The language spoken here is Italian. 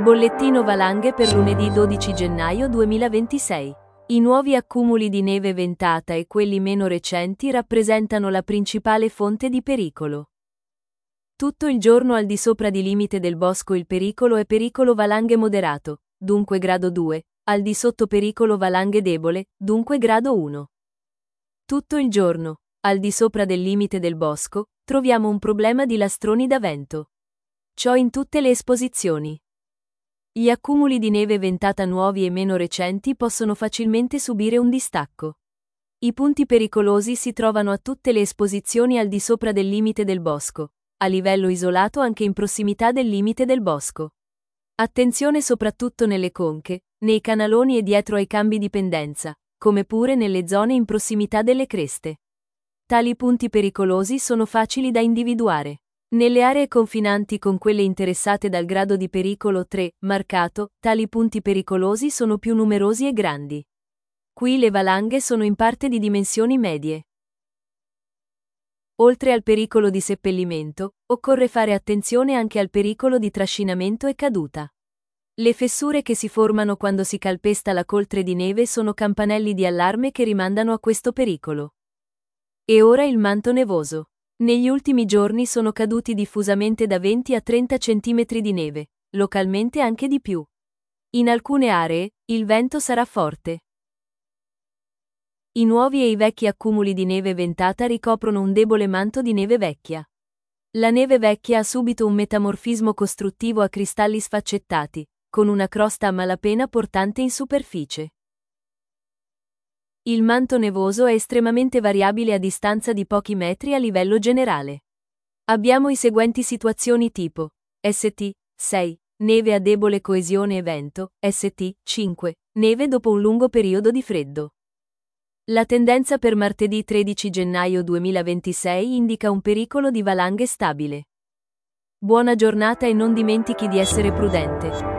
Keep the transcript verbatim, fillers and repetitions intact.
Bollettino valanghe per lunedì dodici gennaio duemilaventisei. I nuovi accumuli di neve ventata e quelli meno recenti rappresentano la principale fonte di pericolo. Tutto il giorno al di sopra di limite del bosco il pericolo è pericolo valanghe moderato, dunque grado due, al di sotto pericolo valanghe debole, dunque grado uno. Tutto il giorno, al di sopra del limite del bosco, troviamo un problema di lastroni da vento. Ciò in tutte le esposizioni. Gli accumuli di neve ventata nuovi e meno recenti possono facilmente subire un distacco. I punti pericolosi si trovano a tutte le esposizioni al di sopra del limite del bosco, a livello isolato anche in prossimità del limite del bosco. Attenzione soprattutto nelle conche, nei canaloni e dietro ai cambi di pendenza, come pure nelle zone in prossimità delle creste. Tali punti pericolosi sono facili da individuare. Nelle aree confinanti con quelle interessate dal grado di pericolo tre, marcato, tali punti pericolosi sono più numerosi e grandi. Qui le valanghe sono in parte di dimensioni medie. Oltre al pericolo di seppellimento, occorre fare attenzione anche al pericolo di trascinamento e caduta. Le fessure che si formano quando si calpesta la coltre di neve sono campanelli di allarme che rimandano a questo pericolo. E ora il manto nevoso. Negli ultimi giorni sono caduti diffusamente da venti a trenta centimetri di neve, localmente anche di più. In alcune aree, il vento sarà forte. I nuovi e i vecchi accumuli di neve ventata ricoprono un debole manto di neve vecchia. La neve vecchia ha subito un metamorfismo costruttivo a cristalli sfaccettati, con una crosta a malapena portante in superficie. Il manto nevoso è estremamente variabile a distanza di pochi metri a livello generale. Abbiamo i seguenti situazioni tipo: S T sei, neve a debole coesione e vento, S T cinque, neve dopo un lungo periodo di freddo. La tendenza per martedì tredici gennaio duemilaventisei indica un pericolo di valanghe stabile. Buona giornata e non dimentichi di essere prudente.